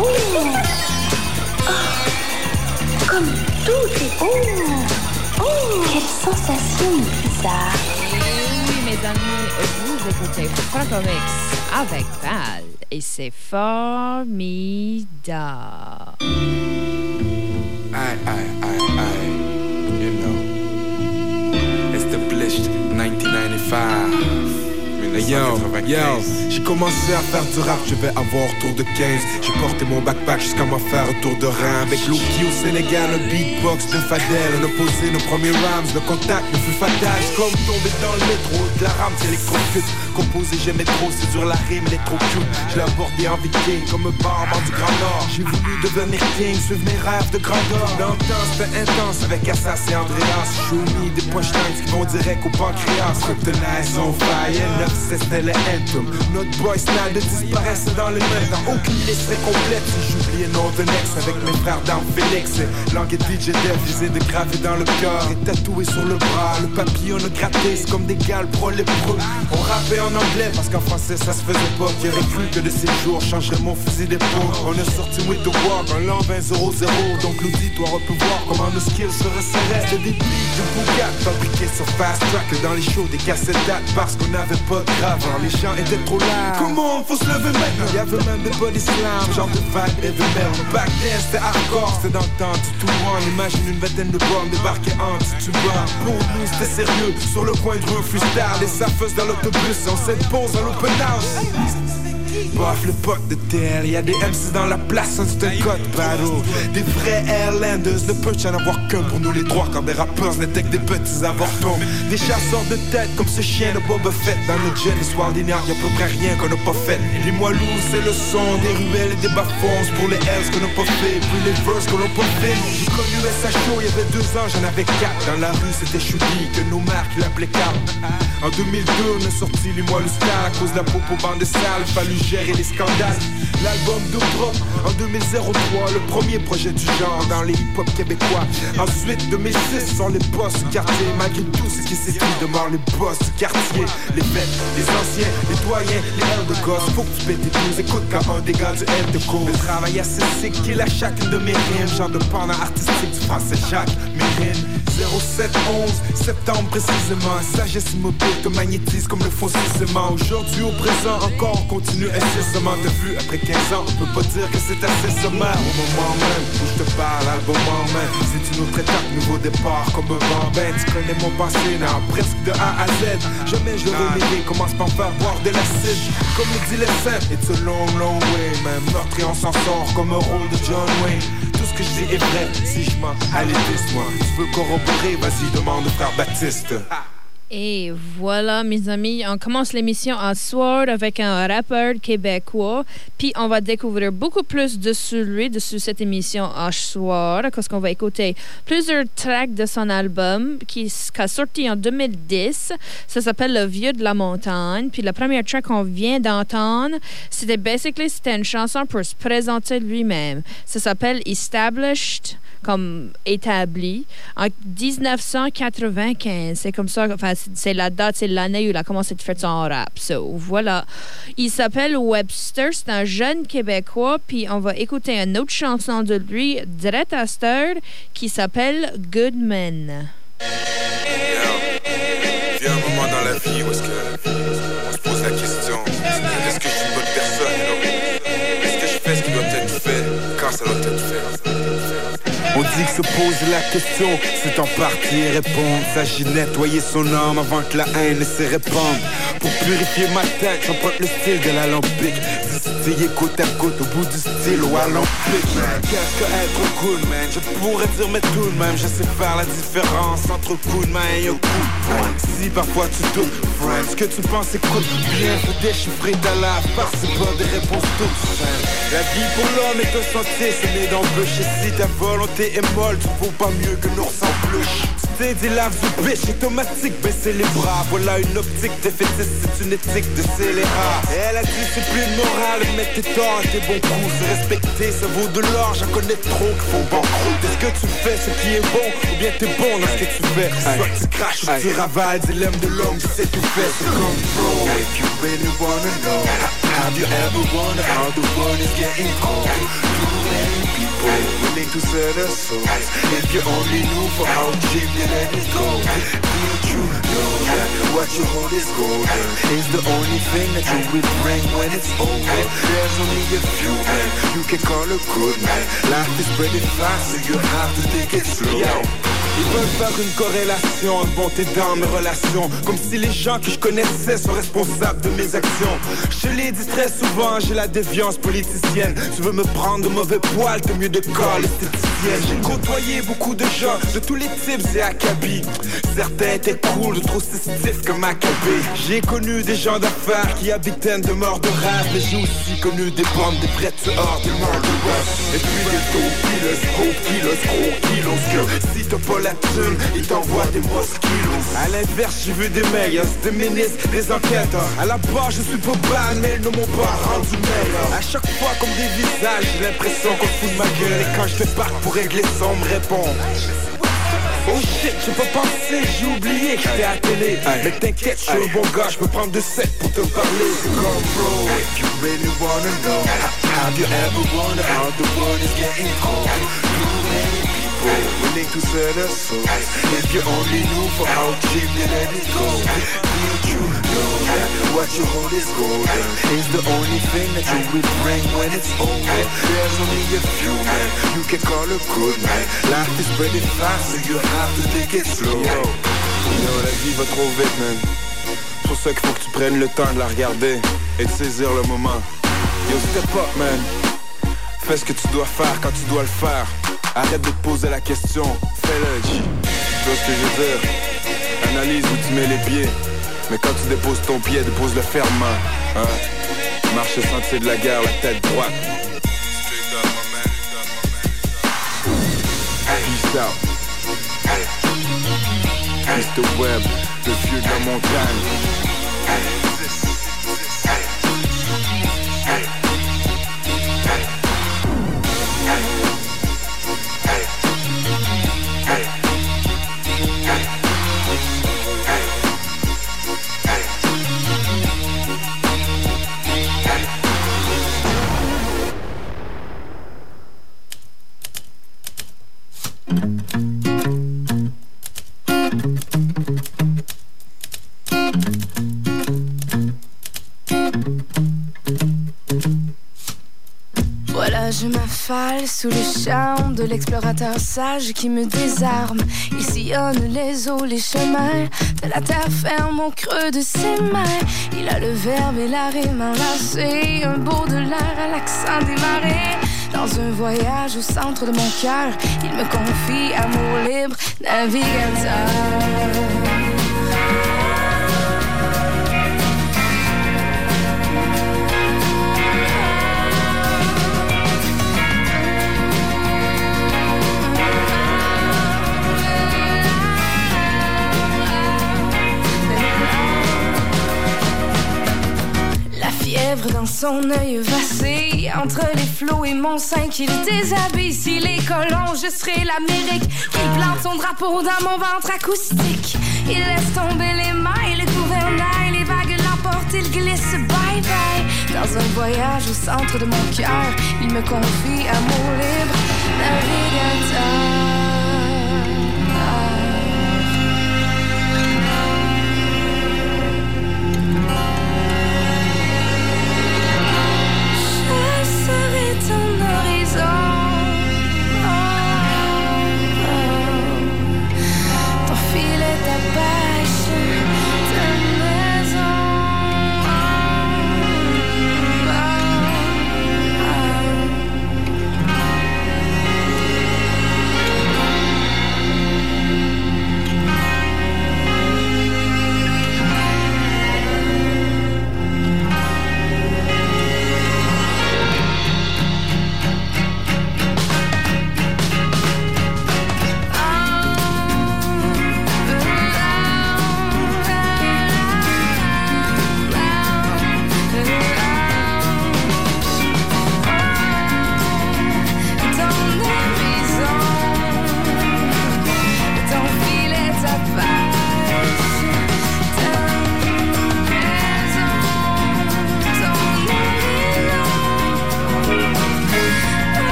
Comme tout est beau. Quelle sensation bizarre. Oui, mes amis, vous écoutez Francomics avec Val et c'est formidable. You know, it's the Blitzed 1995. Yo, j'ai commencé à faire du rap, je vais avoir autour de 15. J'ai porté mon backpack jusqu'à m'en faire un tour de rein. Avec Loki au Sénégal, un beatbox de Fadel. On a posé nos premiers rams, le contact ne fut fatal. C'est comme tomber dans le métro, de la rame, c'est électrocute. Composé, j'aimais trop, c'est dur la rime, elle est trop cute. Je l'ai abordé en viking, comme un barman du Grand Nord. J'ai voulu devenir king, suivre mes rêves de grandeur. Dans le temps, c'était intense, avec Assas et Andreas. Show me des punchlines qui vont direct au pancréas. Kryptonite on fire, 9-7 c'était le anthem. Notre boy Snide disparaissait dans les mains. Dans aucune liste serait complète si j'oubliais non de Nex. Avec mes frères dans Félix. Langue et DJ Dev, visé de graver dans le cœur et tatoué sur le bras. Le papier on a gratté, c'est comme des gales pro lépreux. On rappait en anglais parce qu'en français ça se faisait pas. Qui aurait cru que de ces jours changerait mon fusil d'épaule. On a sorti with the walk, un l'an 20-0-0. Donc l'auditoire peut voir comment nos skills se resserraient. C'était des beats de Bugatti fabriqués sur fast track. Dans les shows des cassettes dates parce qu'on n'avait pas de grave. Les gens étaient trop larges. Comment faut se lever maintenant? Y'avait même des body slam, genre de vague et de merde. Back then c'était hardcore, c'était dans le temps du tout one. Imagine une vingtaine de bombes débarquées en Tituba. Pour nous c'était sérieux, sur le coin de rue freestyle. Les saffeuses dans l'autobus, on s'impose dans l'open house. Bof le pote de terre, y'a des MC dans la place, c'est un code battle. Des vrais Airlanders, ne peut y en avoir qu'un pour nous les trois. Quand des rappeurs n'étaient que des petits avortons. Des chasseurs de tête comme ce chien de Boba Fett. Dans notre jeune histoire d'Ignard, y'a à peu près rien qu'on n'a pas fait. Les moelleux c'est le son, des ruelles et des bas-fonds. Pour les Hells qu'on n'a pas fait, puis les verses qu'on n'a pas fait. J'ai connu SHO, y'avait 2 ans, j'en avais 4. Dans la rue c'était Choubi, que nos mères qui l'appelaient Cap. En 2002 on a sorti les moelleux stars. À cause de la popo bande de sale, fallu gérer les scandales. L'album de Drop en 2003, le premier projet du genre dans les hip-hop québécois. Ensuite 2006 sont les boss du quartier. Malgré tout ce qui s'écrit demeure les boss du quartier. Les bêtes, les anciens, les doyens, les airs de gosse. Faut que tu pètes tes blues, écoute quand un des gars du F de cause. Le travail assez sick qu'il a chacune de mes rimes. Genre de pendant artistique du français Jacques Mérine. 07-11 septembre précisément. Sagesse immobile te magnétise comme le fossé ciment. Aujourd'hui au présent encore on continue incessamment. T'as vu après 15 ans on peut pas dire que c'est assez sommaire. Au moment même où je te parle, album en main. C'est une autre étape, nouveau départ comme un bambin. Tu connais mon passé, non, presque de A à Z. Jamais je le renierai, commence par me faire boire de l'acide. Comme le dit les saints, it's a long, long way. Même meurtrier on s'en sort comme un rôle de John Wayne. Tout ce que je dis est vrai, si je mens, allez dis-moi. Tu veux corroborer, vas-y demande au frère Baptiste. Et voilà, mes amis, on commence l'émission en soir avec un rappeur québécois. Puis on va découvrir beaucoup plus dessus lui, dessus cette émission en soir, parce qu'on va écouter plusieurs tracks de son album qui a sorti en 2010. Ça s'appelle Le Vieux de la Montagne. Puis la première track qu'on vient d'entendre, c'était une chanson pour se présenter lui-même. Ça s'appelle Established, comme établi, en 1995. C'est comme ça, enfin, c'est la date, c'est l'année où il a commencé à faire son rap. So, voilà. Il s'appelle Webster, c'est un jeune Québécois, puis on va écouter une autre chanson de lui, direct à cette heure, qui s'appelle Good Men. Il y a un moment dans la vie où est-ce qu'on se pose la question, est-ce que je suis une bonne personne? Est-ce que je fais ce qui doit être fait quand ça doit être fait? On dit que se poser la question, c'est en partie répondre. S'agit de nettoyer son âme avant que la haine ne se répande. Pour purifier ma tête, j'emprunte le style de l'alambic. Distillé côte à côte au bout du stylo alambic. Qu'est-ce que être cool, man? Je pourrais dire mais tout de même, je sais faire la différence entre coup de main et un coup de poing. Si parfois tu doutes, friend, ce que tu penses écoute bien. Faut déchiffrer ta lave, parce que c'est pas des réponses toutes simples. La vie pour l'homme est un sentier, c'est né d'embûches. Et si ta volonté est molle, tu vaux pas mieux que l'ours en peluche. c'est des laves du bitch automatique, baisser les bras. Voilà une optique défaitiste, c'est une éthique de scélérat. Et elle a discipline morale, mettre tes torts et tes bons coups. Se respecter, ça vaut de l'or, j'en connais trop qui font banqueroute. Est-ce que tu fais ce qui est bon, ou bien t'es bon dans ce que tu fais? Soit tu craches ou tu ravales, dilemme de l'homme qui sait tout faire. C'est comme pro. If you really wanna know, have you ever wondered how the world is getting cold? Too many people willing to sell their souls. If you only knew for how cheap you let it go. Did you know that what you hold is golden? Is the only thing that you will bring when it's over. There's only a few men you can call a good man. Life is pretty fast, so you have to take it slow. Ils veulent faire une corrélation entre bonté dans mes relations, comme si les gens que je connaissais sont responsables de mes actions. Je te l'ai dit très souvent, j'ai la déviance politicienne. Tu veux me prendre de mauvais poils, t'es mieux de corps l'esthéticienne. J'ai côtoyé beaucoup de gens, de tous les types et acabits. Certains étaient cool, d'autres aussi stiff comme Maccabée. J'ai connu des gens d'affaires qui habitaient de morts de rêve, mais j'ai aussi connu des bandes, des prêtres hors du monde de rap. Et puis des gros kilos, que si t'as pas la thune, ils t'envoient des mosquitos. À l'inverse, j'ai vu des meilleurs, des ministres, des enquêteurs. À la base, je suis pas ban, mais ils ne m'ont pas rendu meilleur. À chaque fois, comme des visages, j'ai l'impression qu'on fout de ma gueule. Et quand je débarque pour régler ça, on me répond: oh shit, j'ai pas pensé, j'ai oublié que j'étais à la télé. Mais t'inquiète, je suis un bon gars, je peux prendre 2 sets pour te parler. C'est comme bro. If you really wanna know, have you ever wondered how the world is getting cold? Too many people willing to sell their souls. If you only knew for how cheap you let it go. Did you know that what you hold is golden? Is the only thing that you will bring when it's over. There's only a few men you can call a good man. Life is pretty fast, so you have to take it slow. Yo, la vie va trop vite, man. C'est pour ça qu'il faut que tu prennes le temps de la regarder et de saisir le moment. Yo, step up, man. Fais ce que tu dois faire quand tu dois le faire. Arrête de te poser la question, fais-le. Tu vois ce que je veux dire? Analyse où tu mets les pieds. Mais quand tu déposes ton pied, dépose-le fermement, hein? Marche le sentier de la guerre, la tête droite. Peace out. Mr. Webb, le vieux de la montagne. Je m'affale sous le charme de l'explorateur sage qui me désarme. Il sillonne les eaux, les chemins de la terre ferme au creux de ses mains. Il a le verbe et la rime enlacée, un beau de l'air à l'accent des marées. Dans un voyage au centre de mon cœur, il me confie amour libre, navigateur. Dans son œil vacé, entre les flots et mon sein qu'il déshabille. S'il est colon, je serai l'Amérique. Il plante son drapeau dans mon ventre acoustique. Il laisse tomber les mailles, le gouvernail, les vagues l'emportent, il glisse bye bye. Dans un voyage au centre de mon cœur, il me confie amour libre, navigateur.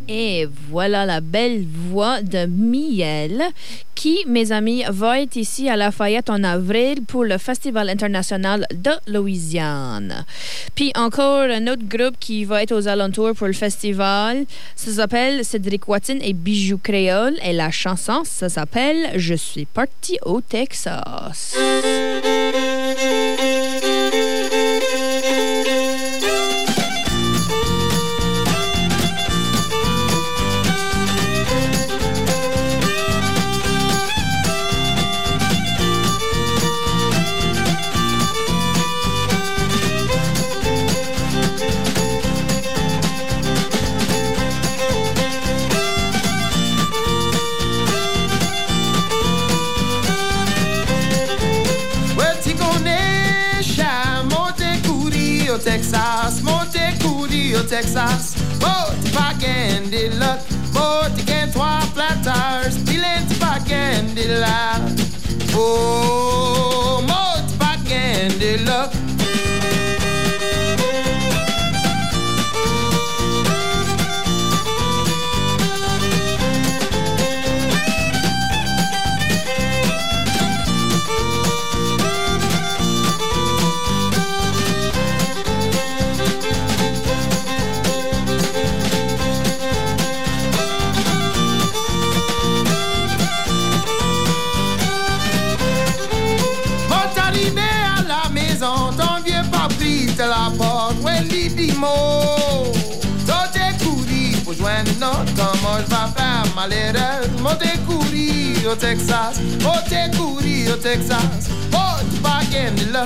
Et voilà la belle voix de Miel qui, mes amis, va être ici à Lafayette en avril pour le Festival international de Louisiane. Puis encore un autre groupe qui va être aux alentours pour le festival. Ça s'appelle Cédric Watine et Bijoux Créole. Et la chanson, ça s'appelle « Je suis parti au Texas ». Texas, Montecurio, Texas. Monte paquet de luck, monte qu'un 3 flat tires, pilente paquet de la. Oh, monte paquet de luck. La porte, ouais, l'idimo. Toi, t'es couru pour joindre notre. Comment je vais faire malheureuse? Moi, t'es couru au Texas. Oh, t'es couru au Texas. Oh, tu vas gagner là.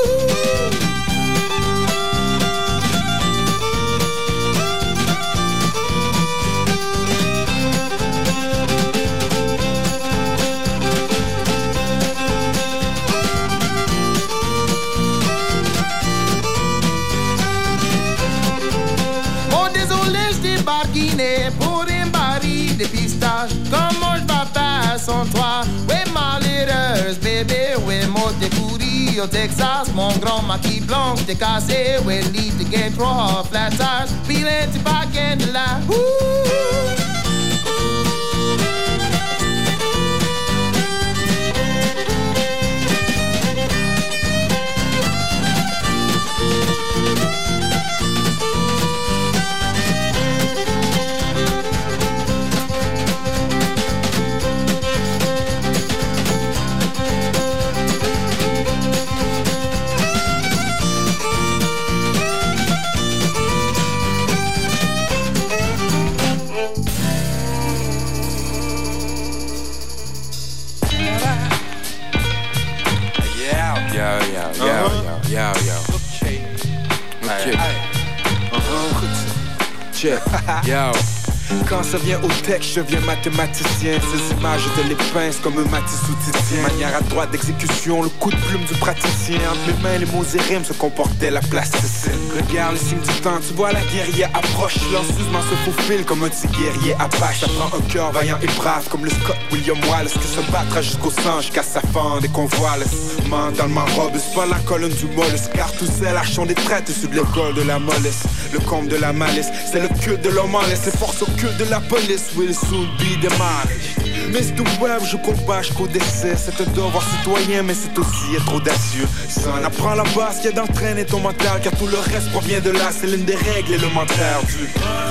Pour une baril de pistache, comment je vais faire sans toi? Ouais, malheureuse, bébé, ouais, moi t'es pourri au Texas. Mon grand maquis blanc t'es cassé, ouais, lit te gain 3 flat tires, pilin t'es pas gain de là. Yo. Quand ça vient au texte, je deviens mathématicien. Ces images de les pinces comme un Matisse ou Titien. Manière à droite d'exécution, le coup de plume du praticien. Entre mes mains, les mots et rimes se comportait la plasticine. Regarde les signes du temps, tu vois la guerrière approche. Silencieusement se faufile comme un petit guerrier apache. Ça prend un cœur vaillant et brave comme le Scott William Wallace, qui se battra jusqu'au sang, jusqu'à sa fente et qu'on voit mentalement robuste, pas la colonne du mollusque. Car tous ces lâchons des traites issus de l'école de la mollesse. Le comble de la malice, c'est le culte de l'homme en laisse. C'est force au culte de la police, will soon be demolished. Miss the web, je combats jusqu'au décès. C'est un devoir citoyen, mais c'est aussi être audacieux. Ça en apprend la base qu'il y a d'entraîner ton mental, car tout le reste provient de là. C'est l'une des règles élémentaires du...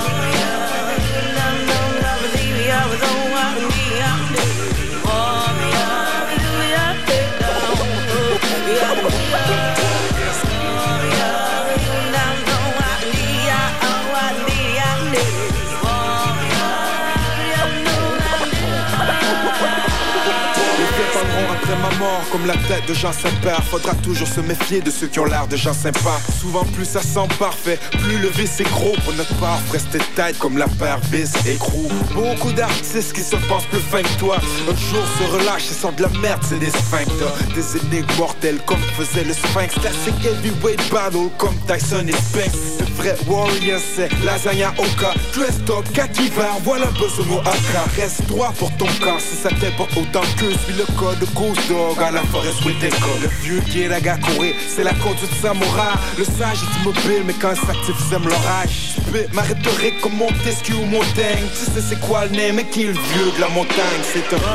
Après ma mort, comme la tête de Jean Saint-Père, faudra toujours se méfier de ceux qui ont l'air de gens sympas. Souvent plus ça sent parfait, plus le vice est gros. Pour notre part, rester tête comme la paire vis écrou. Beaucoup d'artistes qui se pensent plus fins que toi, un jour se relâchent et sortent de la merde, c'est des sphincters. Des énigmes mortelles comme faisait le Sphinx. Classique heavyweight battle comme Tyson et Spinks. Le vrai warrior c'est Lasagna Oka. Dress top, 4 hivers, voilà un peu ce mot Aka. Reste droit pour ton camp, si ça t'importe autant que suis le code Goose Dog à la Forest Whitaker. Le vieux qui est la Gakoué, c'est la conduite samouraï. Le sage est immobile, mais quand il s'active, sème l'orage. Spit ma rhétorique comme Montesquieu ou Montaigne. Tu sais c'est quoi le nez, mais qui est le vieux de la montagne? C'est un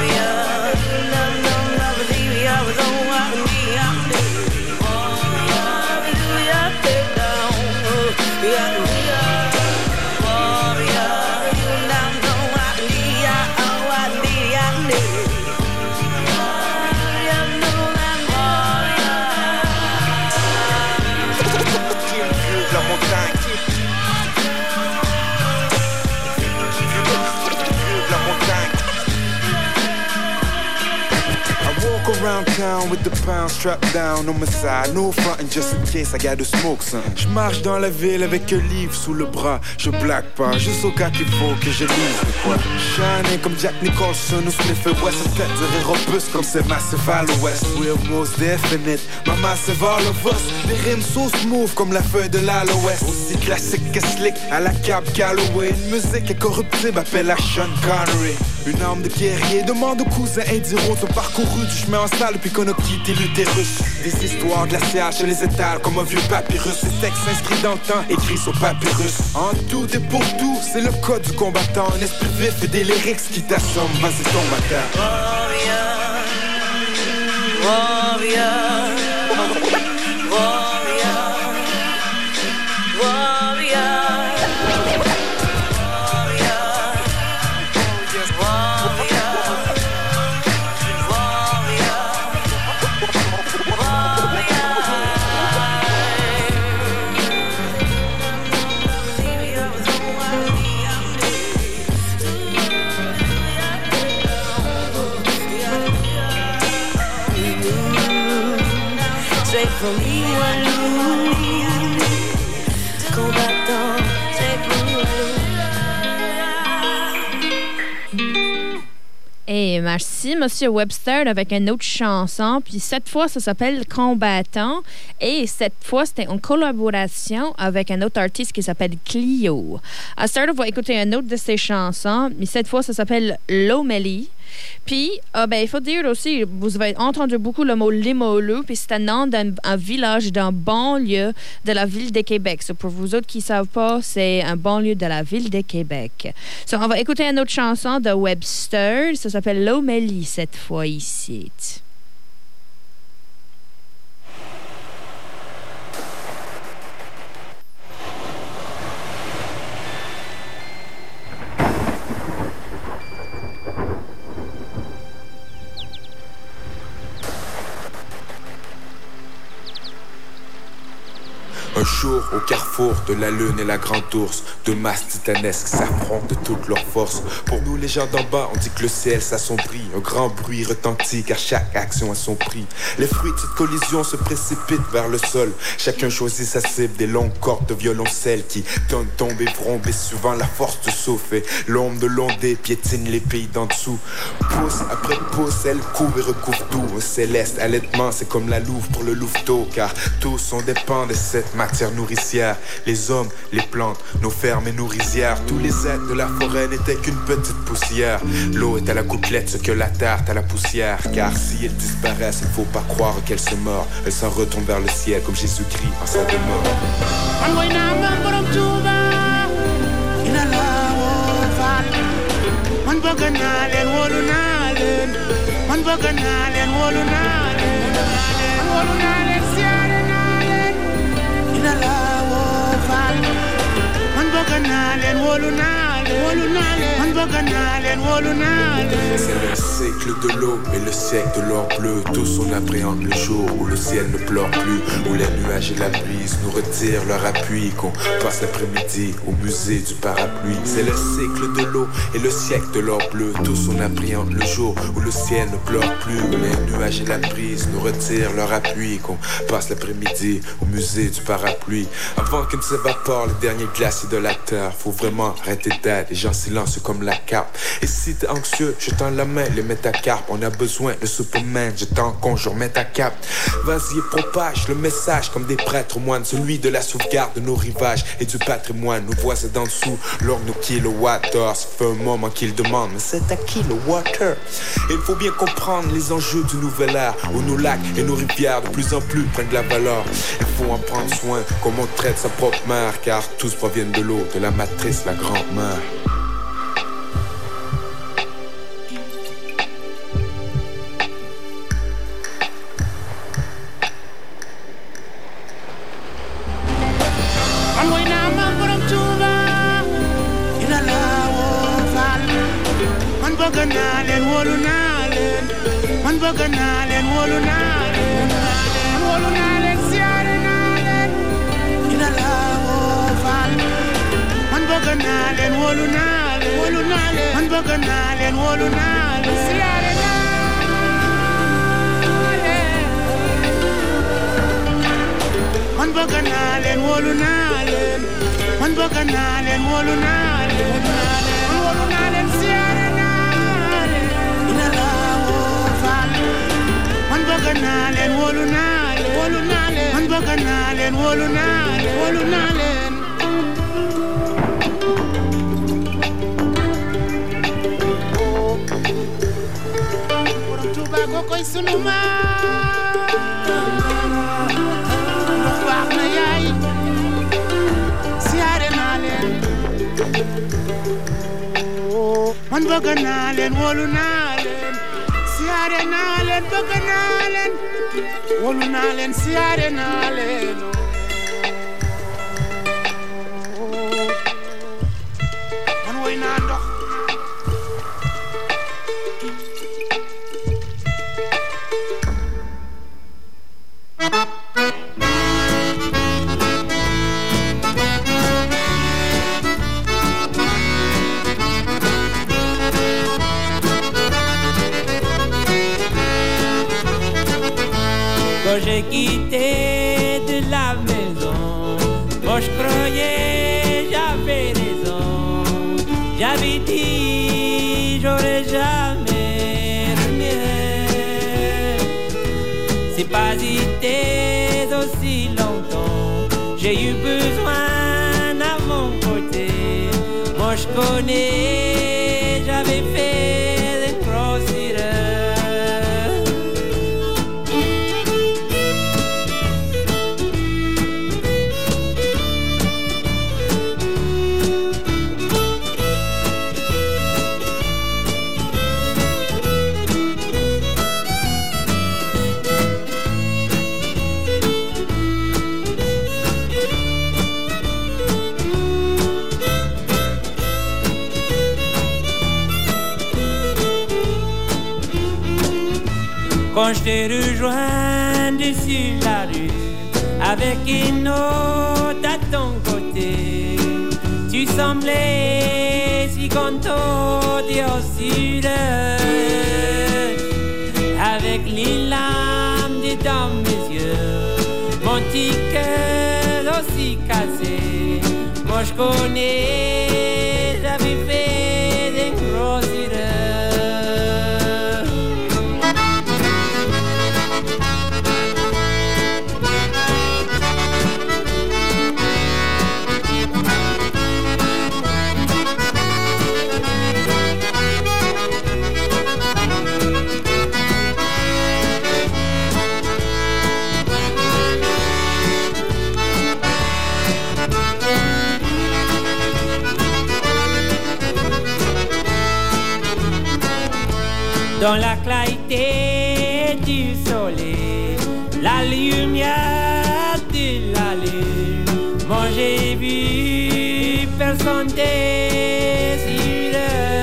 around town with the pound strapped down on my side. No frontin' just in case I gotta smoke some. J'marche dans la ville avec un livre sous le bras. Je blague pas, juste au cas qu'il faut que je lise de quoi. Shining comme Jack Nicholson ou Smith & Wesson. Tête de rire robuste comme c'est Massive à l'ouest. We're most definite, my massive all of us. Des rimes so smooth comme la feuille de l'aloès. Aussi classique que slick à la Cab Calloway. Une musique incorruptible, appelle à Sean Connery. Une arme de guerrier, demande aux cousins Indiros. Ont parcouru du chemin en salle depuis qu'on a quitté l'utérus. Des histoires glaciales chez les étals comme un vieux papyrus. Des textes inscrits dans le temps, écrits sur papyrus. En tout et pour tout, c'est le code du combattant. Un esprit vif et des lyrics qui t'assomment. Vas-y ton bâtard. Warrior, warrior, warrior, warrior. From Iwalou, combattant, c'est from Iwalou. Et merci, Monsieur Webster, avec une autre chanson. Puis cette fois, ça s'appelle Combattant. Et cette fois, c'était en collaboration avec un autre artiste qui s'appelle Clio. À ce start, on va écouter une autre de ses chansons. Mais cette fois, ça s'appelle Lomeli. Puis, il faut dire aussi, vous avez entendu beaucoup le mot Limoilou, puis c'est un nom d'un village dans banlieue de la ville de Québec. So, pour vous autres qui ne savent pas, c'est un banlieue de la ville de Québec. So, on va écouter une autre chanson de Webster. Ça s'appelle Lomeli cette fois ici. Un jour, au carrefour de la lune et la grande ours, deux masses titanesques s'affrontent de toute leur force. Pour nous, les gens d'en bas, on dit que le ciel s'assombrit. Un grand bruit retentit car chaque action a son prix. Les fruits de cette collision se précipitent vers le sol. Chacun choisit sa cible, des longues cordes de violoncelle qui tonnent, tombent et vrombent, et suivant la force du souffle. Et l'ombre de l'ondée piétine les pays d'en dessous. Pouce après pouce, elle couvre et recouvre tout. Un céleste allaitement, c'est comme la louve pour le louveteau, car tous on dépend de cette matière nourricière. Les hommes, les plantes, nos fermes et nos rizières. Tous les êtres de la forêt n'étaient qu'une petite poussière. L'eau est à la gouttelette ce que la terre est à la poussière. Car si elles disparaissent, il ne faut pas croire qu'elles se meurent. Elles s'en retournent vers le ciel comme Jésus-Christ en sa demeure. C'est le cycle de l'eau et le siècle de l'or bleu. Tous on appréhende le jour où le ciel ne pleure plus, où les nuages et la brise nous retirent leur appui, qu'on passe l'après-midi au musée du parapluie. C'est le cycle de l'eau et le siècle de l'or bleu. Tous on appréhende le jour où le ciel ne pleure plus, où les nuages et la brise nous retirent leur appui, qu'on passe l'après-midi au musée du parapluie. Avant que ne s'évapore le dernier glacier de la terre, faut vraiment arrêter d'être les gens silencieux comme comme la cape. Et si t'es anxieux, je tends la main, les métacarpes. On a besoin de Superman, je t'en conjure, mets ta cape. Vas-y, propage le message comme des prêtres moines, celui de la sauvegarde de nos rivages et du patrimoine. Nos voisins d'en dessous, l'or nos kilowattheures. Ça fait un moment qu'ils demandent, mais c'est à qui le water? Il faut bien comprendre les enjeux du nouvel ère, où nos lacs et nos rivières de plus en plus prennent de la valeur. Il faut en prendre soin, comme on traite sa propre mère, car tous proviennent de l'eau, de la matrice, la grand-mère. Quand j'ai quitté de la maison, moi je croyais j'avais raison. J'avais dit j'aurais jamais remis. C'est pas été aussi longtemps, j'ai eu besoin à mon côté. Moi je connais, j'avais fait des grosses erreurs. Quand je t'ai rejoint dessus la rue, avec une autre à ton côté, tu semblais si content et aussi heureux. Avec les larmes dans mes yeux, mon petit cœur aussi cassé. Moi je connais, j'avais fait des grosses erreurs. Dans la clarté du soleil, la lumière de la lune, moi j'ai vu personne désireux.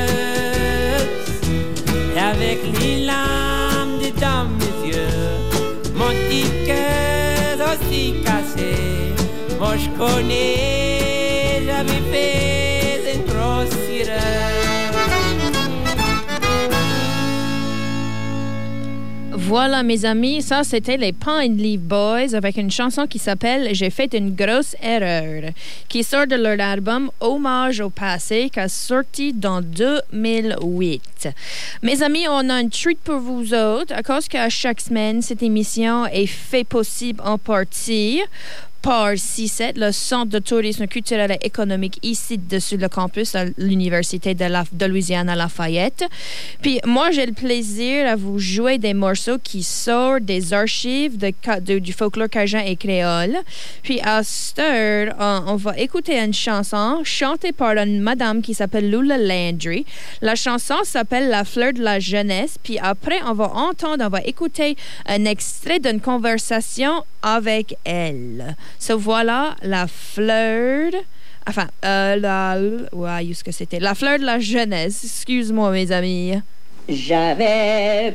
Et avec les larmes dans mes yeux, mon petit cœur aussi cassé. Moi je connais, j'avais fait une grosse erreur. Voilà, mes amis, ça, c'était les Pine Leaf Boys avec une chanson qui s'appelle « J'ai fait une grosse erreur », qui sort de leur album « Hommage au passé », qui a sorti dans 2008. Mes amis, on a une treat pour vous autres, à cause qu'à chaque semaine, cette émission est faite possible en partie par CICET, le Centre de tourisme culturel et économique ici sur le campus à l'Université de Louisiane à Lafayette. Puis moi, j'ai le plaisir à vous jouer des morceaux qui sortent des archives du folklore cajun et créole. Puis à cette heure, on va écouter une chanson chantée par une madame qui s'appelle Lula Landry. La chanson s'appelle « La fleur de la jeunesse ». Puis après, on va écouter un extrait d'une conversation avec elle. So voilà la fleur. Enfin, qu'est-ce que c'était? La fleur de la jeunesse. Excuse-moi, mes amis. J'avais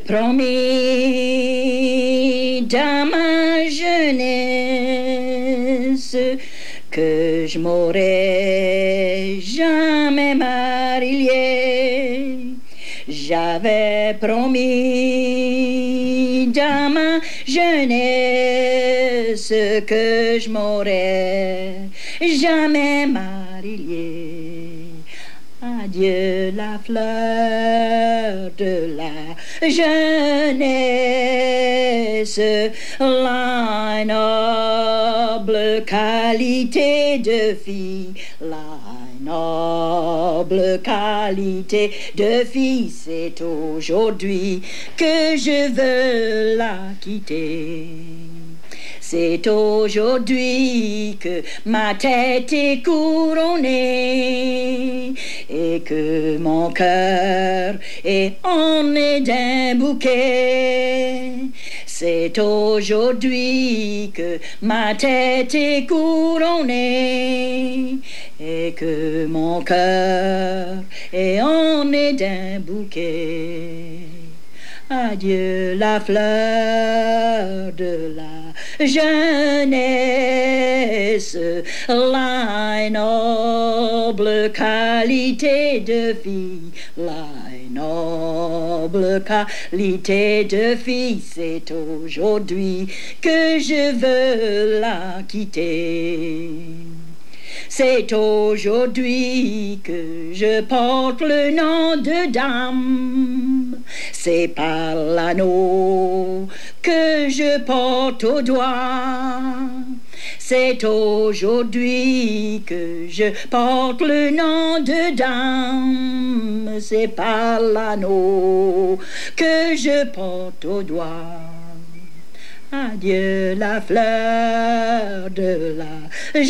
promis dans ma jeunesse que je m'aurais jamais marié. J'avais promis dans ma jeunesse que je m'aurais jamais marié. Adieu la fleur de la jeunesse, la noble qualité de fille, la noble qualité de fille, c'est aujourd'hui que je veux la quitter. C'est aujourd'hui que ma tête est couronnée et que mon cœur est orné d'un bouquet. C'est aujourd'hui que ma tête est couronnée et que mon cœur est orné d'un bouquet. Adieu la fleur de la jeunesse, la noble qualité de fille, la noble qualité de fille, c'est aujourd'hui que je veux la quitter. C'est aujourd'hui que je porte le nom de dame. C'est par l'anneau que je porte au doigt. C'est aujourd'hui que je porte le nom de dame. C'est par l'anneau que je porte au doigt. Adieu la fleur de la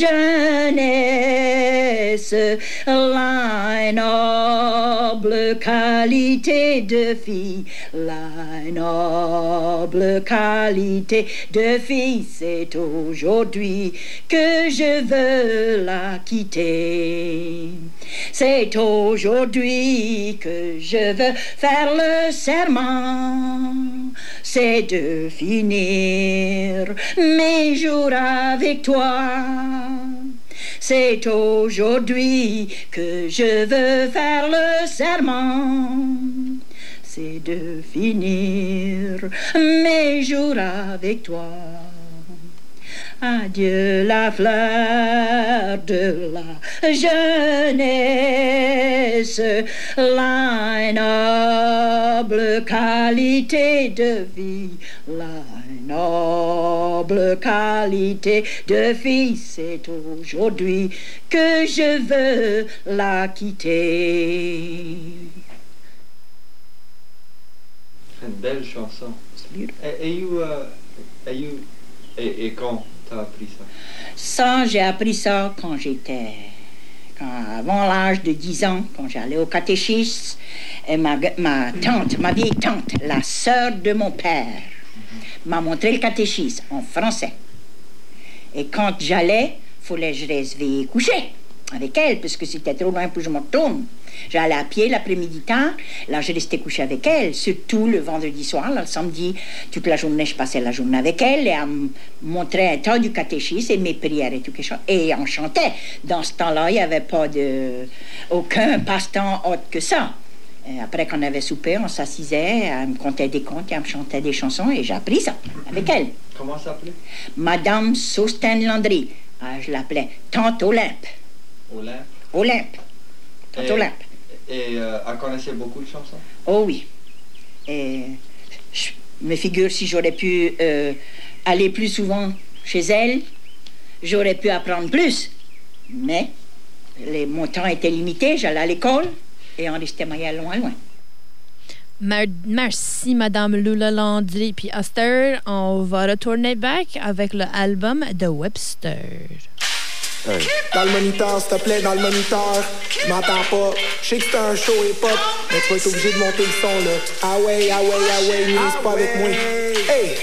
jeunesse, la noble qualité de fille, la noble qualité de fille, c'est aujourd'hui que je veux la quitter. C'est aujourd'hui que je veux faire le serment, c'est de finir mes jours avec toi. C'est aujourd'hui que je veux faire le serment, c'est de finir mes jours avec toi. Adieu la fleur de la jeunesse, la noble qualité de vie, la noble qualité de vie, c'est aujourd'hui que je veux la quitter. Une belle chanson. Et quand t'as appris ça? Ça, j'ai appris ça avant l'âge de 10 ans, quand j'allais au catéchisme, et ma tante, ma vieille tante, la sœur de mon père, m'a montré le catéchisme en français. Et quand j'allais, fallait que je reste veiller coucher avec elle, parce que c'était trop loin pour que je me retourne. J'allais à pied l'après-midi tard, là je restais coucher avec elle, surtout le vendredi soir, là, le samedi, toute la journée, je passais la journée avec elle, et elle me montrait un temps du catéchisme et mes prières et tout quelque chose, et on chantait. Dans ce temps-là, il n'y avait pas aucun passe-temps autre que ça. Après qu'on avait soupé, on s'assisait, elle me contait des contes, elle me chantait des chansons et j'ai appris ça avec elle. Comment ça s'appelait? Madame Sausten Landry. Je l'appelais Tante Olympe. Olympe? Olympe. Tante Olympe. Et elle connaissait beaucoup de chansons? Oh oui. Et je me figure si j'aurais pu aller plus souvent chez elle, j'aurais pu apprendre plus. Mais mon temps était limité, j'allais à l'école et on restait moyen loin. Merci, Madame Lula Landry. Puis Esther, on va retourner back avec l'album de Webster. Hey. Dans le moniteur, s'il te plaît, dans le moniteur. Je m'entends pas. Je sais que c'est un show hip-hop, mais tu vas être obligé de monter le son, là. Ah ouais, niaise pas avec moi. Hey!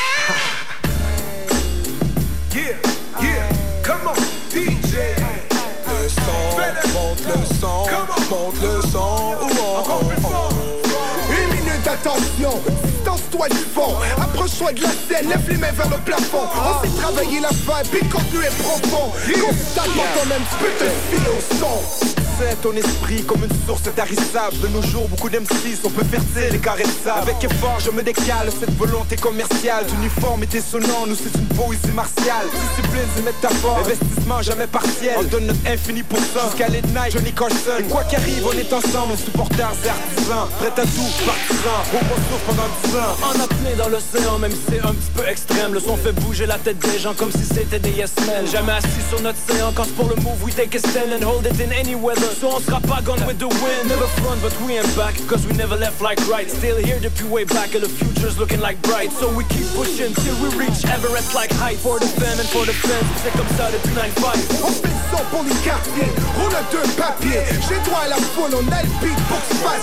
Yeah, come on, DJ. Le son, monte le son, monte le son. Encore plus fort. Une minute d'attention, distance-toi du fond. Approche-toi de la scène, lève les mains vers le plafond. On sait travailler la vibe, puis le contenu est profond. Constamment toi-même, tu peux te filer au son. Ton esprit comme une source tarissable. De nos jours, beaucoup d'MC sont peu fertiles et caressables. Avec effort, je me décale, cette volonté commerciale d'uniforme et dissonant, nous c'est une poésie martiale. Discipline et métaphore, investissement jamais partiel. On donne notre infini pour ça, jusqu'à late night, Johnny Carson. Et quoi qu'arrive, on est ensemble, supporters et artisans. Prêts à tout, partisans, au ressources pendant 10 ans. En apnée dans l'océan, même si c'est un petit peu extrême. Le son fait bouger la tête des gens comme si c'était des yes men. Jamais assis sur notre séance, quand c'est pour le move, we take a stand and hold it in any weather. So on sera pas gone with the wind. Never front but we ain't back, cause we never left like right. Still here depuis way back and the future's looking like bright. So we keep pushing till we reach Everest like height. For the fam and for the fans, c'est comme ça depuis 9-5. On fait le son pour les quartiers, roule un deux papiers. J'ai droit à la foule, on a le beat pour que se passe.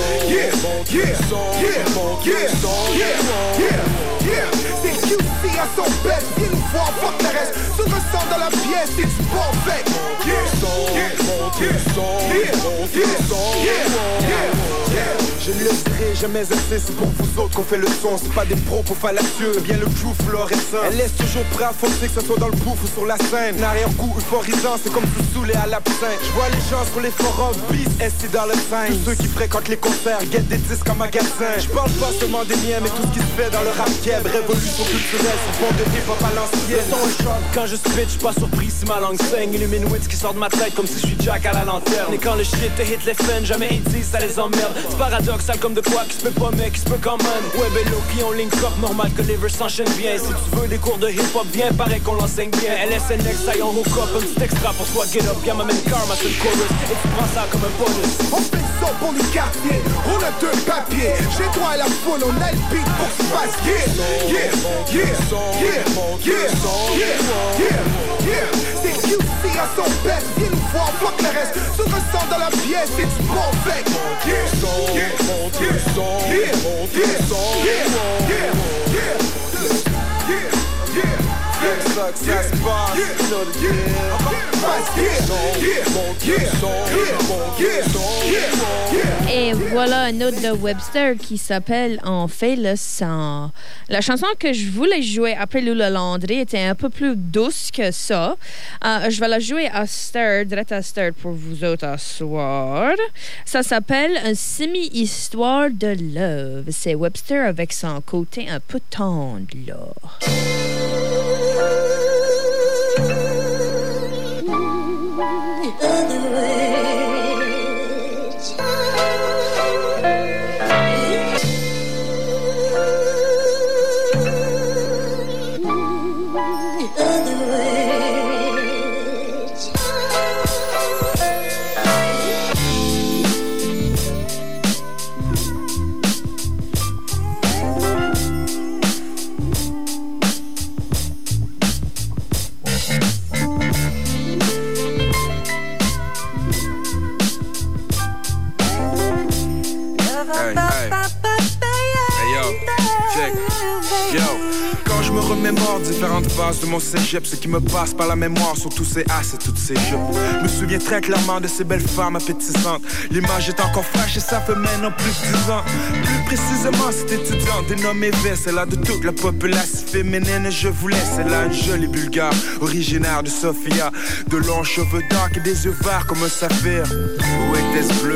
C'est QC à son best, viens nous voir, fuck le reste. Tu ressens dans la pièce, c'est du bon fait. Je ne le dirai jamais assez, c'est pour vous autres qu'on fait le son. C'est pas des propos fallacieux, c'est bien le crew fluorescent. Elle laisse toujours prêt à foncer, que ce soit dans le bouffe ou sur la scène. L'arrière-goût euphorisant, c'est comme se saouler à l'absinthe. Je vois les gens sur les forums, beats, SC dans le sein. Tous ceux qui fréquentent les concerts, guettent des disques en magasin. Je parle pas seulement des miens, mais tout ce qui se fait dans le rap keb. Révolution culturelle, sur fond de hip-hop à l'ancienne. Le son est sharp, quand je spit, j'suis pas surpris si ma langue saigne. Illumine wits qui sort de ma tête comme si je suis Jack à la lanterne. Et quand le shit te hit les fans, jamais ils disent ça les emmerde. C'est paradoxal comme de quoi qui se peut pas mais qui se peut quand même. Ouais bello qui on link up, normal que les vers s'enchaînent bien. Si tu veux des cours de hip-hop, viens, paraît qu'on l'enseigne bien. LSNX, ça y en hook up, un petit extra pour soi get up. Viens m'amène karma sur le chorus, et tu prends ça comme un bonus. On fait le son pour les quartiers, roule un deux papiers. J'ai droit à la foule, on a le beat pour que se passe. C'est QC à son best, viens nous voir, fuck le reste. Tu ressens dans la pièce, c'est du bon fait. Et voilà un autre de Webster qui s'appelle On fait le sang. La chanson que je voulais jouer après Lula Landry était un peu plus douce que ça. Je vais la jouer à Esther, direct à Esther pour vous autres à soir. Ça s'appelle Un semi-histoire de love. C'est Webster avec son côté un peu tendre là. Remémore différentes phases de mon cégep. Ce qui me passe par la mémoire sont tous ces as et toutes ces jupes. Je me souviens très clairement de ces belles femmes appétissantes. L'image est encore fraîche et ça fait maintenant plus de 10 ans. Plus précisément cette étudiante dénommée V. C'est là de toute la population féminine. Et je voulais, c'est là une jolie bulgare originaire de Sofia. De longs cheveux dark et des yeux verts comme un saphir. Où était-ce bleu?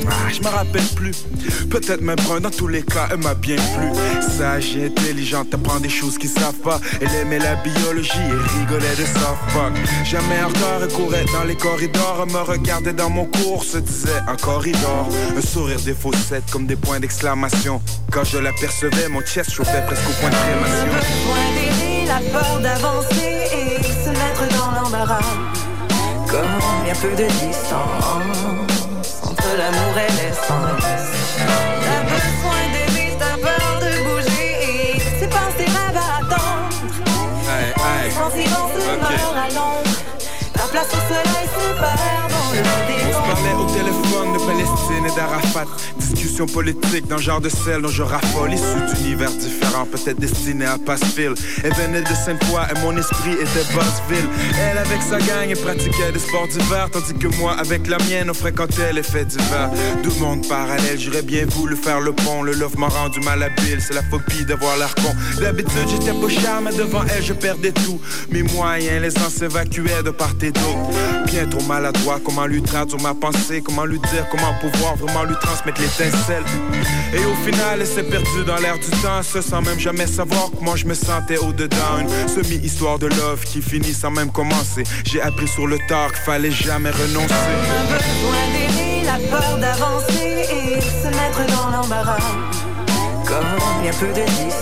Je me rappelle plus, peut-être même brun, dans tous les cas, elle m'a bien plu. Sage et intelligente, t'apprends des choses qu'ils savent pas. Elle aimait la biologie et rigolait de softball. Jamais en retard, elle courait dans les corridors. Elle me regardait dans mon cours, se disait un corridor. Un sourire des faussettes comme des points d'exclamation. Quand je l'apercevais, mon chest chauffait presque au point de crémation. Le besoin d'aimer, la peur d'avancer et se mettre dans l'embarras. Comme il y a peu de distance entre l'amour et l'essence. T'as besoin d'aimer, t'as peur de bouger et c'est pas tes rêves à attendre. Les sentiments se meurent à l'ombre. Ta place au soleil se perd dans le démon. On se parlait au téléphone de Palestine et d'Arafat. Discussion politique d'un genre de celle dont je raffole. Issus d'univers différents, peut-être destinés à Passeville. Elle venait de Sainte-Foy et mon esprit était Buzzville. Elle avec sa gang, elle pratiquait des sports d'hiver. Tandis que moi avec la mienne, on fréquentait les fêtes d'hiver. Deux mondes parallèles, j'aurais bien voulu faire le pont. Le love m'a rendu malhabile, c'est la phobie d'avoir l'air con. D'habitude j'étais pas cher, mais devant elle je perdais tout. Mes moyens, les ans s'évacuaient de part et d'autre. Bien trop maladroit, comment lui traduire ma pensée, comment lui dire, comment pouvoir vraiment lui transmettre l'étincelle. Et au final, elle s'est perdue dans l'air du temps, ce sans même jamais savoir comment je me sentais au-dedans. Une semi-histoire de love qui finit sans même commencer. J'ai appris sur le tard qu'il fallait jamais renoncer. Un besoin d'aimer, la peur d'avancer et se mettre dans l'embarras. Comme il y a peu de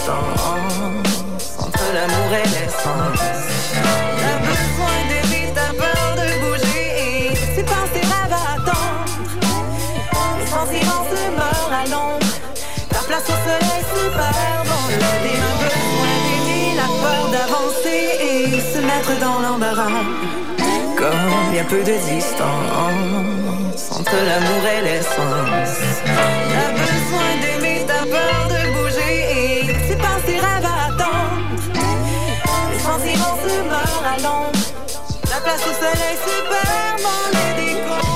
distance entre l'amour et l'essence. T'as besoin d'aimer, t'as peur de bouger et c'est pas tes rêves à attendre. Les sentiments se meurent à l'ombre. Ta place au soleil se perd dans le démon. Un besoin d'aimer, la peur d'avancer et se mettre dans l'embarras. Comme il y a peu de distance entre l'amour et l'essence. T'as besoin d'aimer, t'as peur de bouger et c'est pas tes rêves à attendre. Les sentiments se meurent à l'ombre. La place au soleil se perd dans les décombres.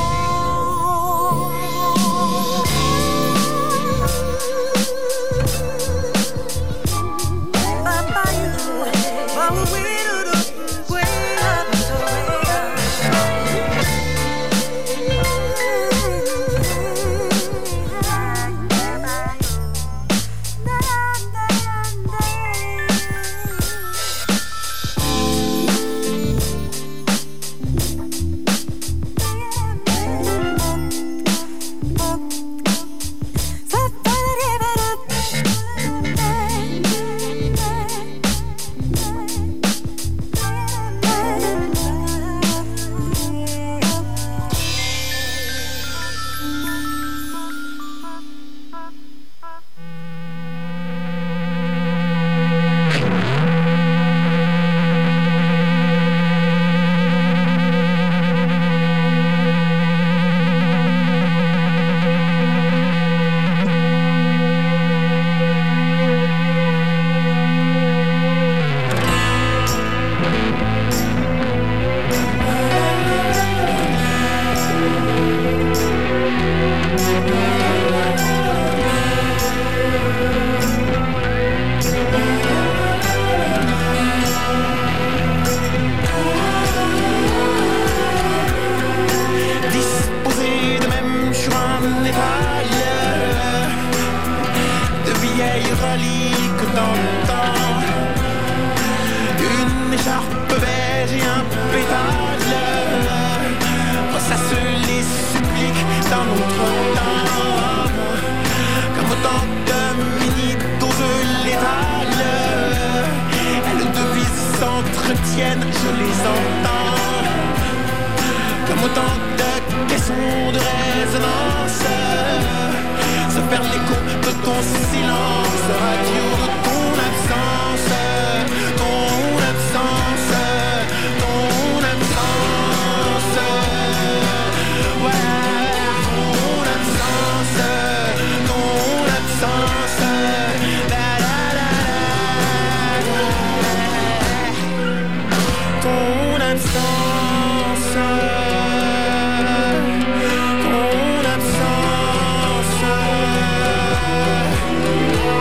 Ton absence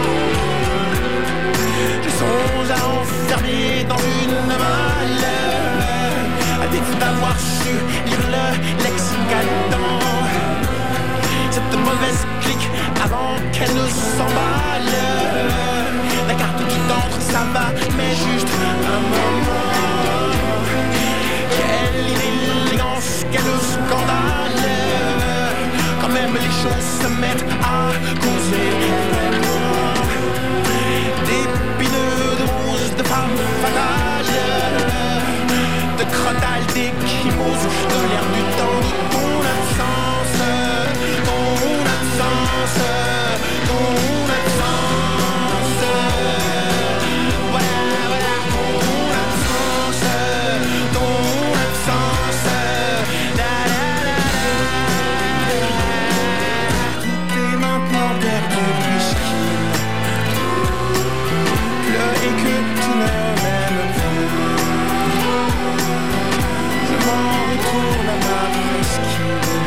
qu'elle nous s'emballe. La carte qui t'entre, ça va, mais juste un moment. Quelle élégance, quel scandale. Quand même les choses se mettent à causer vraiment. D'épineux, de roses, de femmes fatales, de crotales, d'échymoses, de l'air du temps, de ton absence, ton absence, ton absence. Voilà, voilà, ton absence, ton absence. La la la la. Tout est maintenant perdu puisqu'il pleut et que tu ne m'aimes plus. Je m'en retourne à ma presqu'île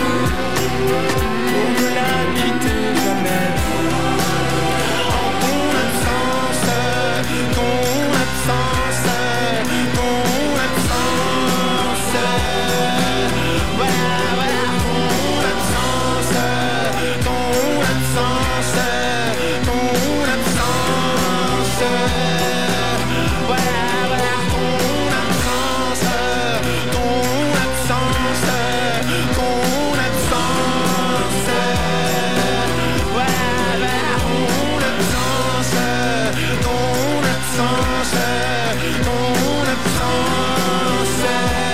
pour ne la quitter jamais. En ton absence, ton absence, ton absence. Voilà, voilà, ton absence, ton absence, ton absence. Voilà, voilà, ton absence, ton absence, ton absence. Voilà, voilà, ton absence, ton absence, ton absence.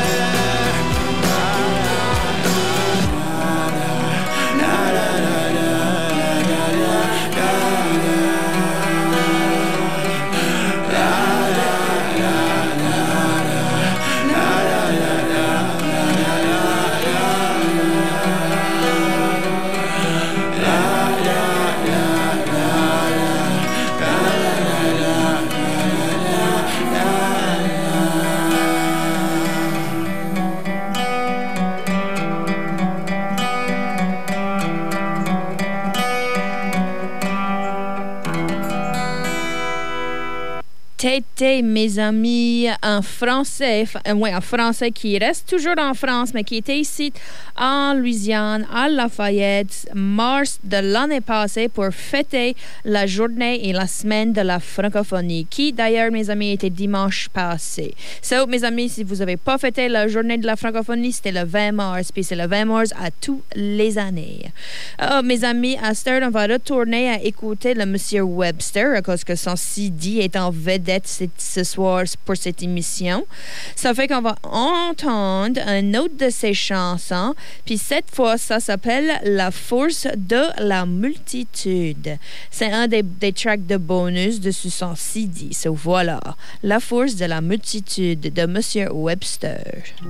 Tété, mes amis, un Français, un Français qui reste toujours en France, mais qui était ici en Louisiane, à Lafayette, mars de l'année passée pour fêter la journée et la semaine de la francophonie, qui d'ailleurs, mes amis, était dimanche passé. So, mes amis, si vous n'avez pas fêté la journée de la francophonie, c'était le 20 mars, puis c'est le 20 mars à tous les années. Mes amis, à cette heure, on va retourner à écouter le Monsieur Webster, parce que son CD est en vedette ce soir pour cette émission. Ça fait qu'on va entendre un autre de ses chansons, puis cette fois, ça s'appelle La force de la multitude. C'est un des tracks de bonus de son CD. So voilà, La force de la multitude de Monsieur Webster.